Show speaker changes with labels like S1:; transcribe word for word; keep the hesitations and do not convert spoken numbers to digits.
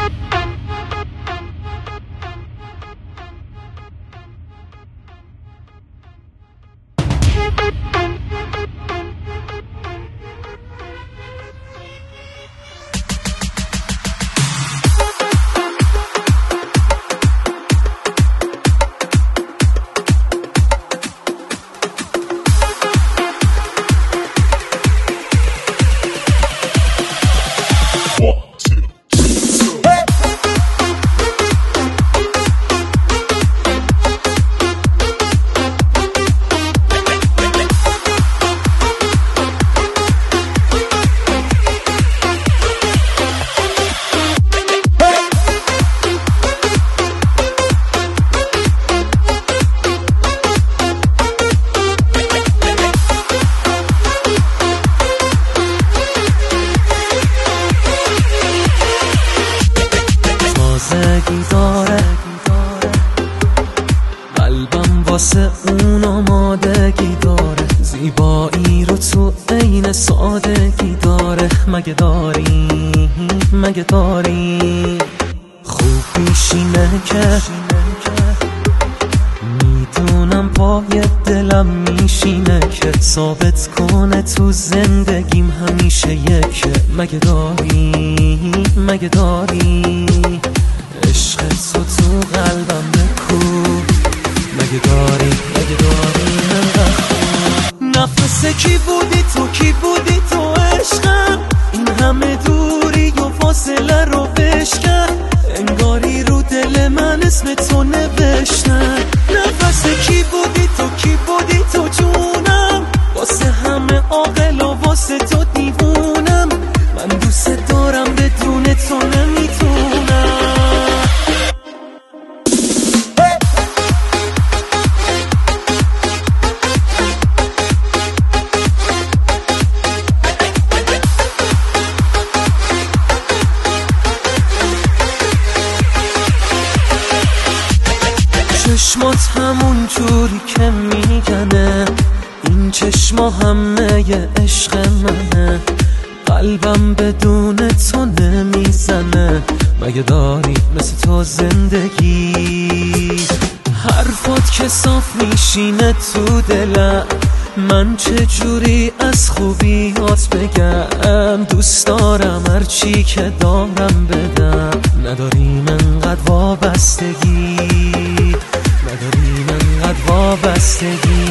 S1: قلبم واسه اون آمادگی داره، زیبایی رو تو عین سادگی داره. مگه داری مگه داری خوب میشینه که میدونم پای دلم میشینه که ثابت کنه تو زندگیم همیشه یکه. مگه داری مگه داری عشق تو تو قلبم بکو. مگه داری مگه داری انقدر خوب. نفس کی بودی تو کی بودی تو عشقم، این همه دوری و فاصله رو بشکن، انگاری رو دل من اسم تو نوشتن. نفس کی بودی تو کی بودی تو جونم، واسه همه عاقل و واسه تو دیوونم. من دوست دارم بدون تو نمیتونم. چشمات همون جوری که میگنه، این چشما همه ی عشق منه، قلبم بدون تو نمیزنه. مگه داری مثل تو زندگی، حرفات که صاف میشینه تو دلم، من چه جوری از خوبیات بگم. دوست دارم هرچی که دارم بدم، نداریم انقدر وابستگی، نداریم انقدر وابستگی.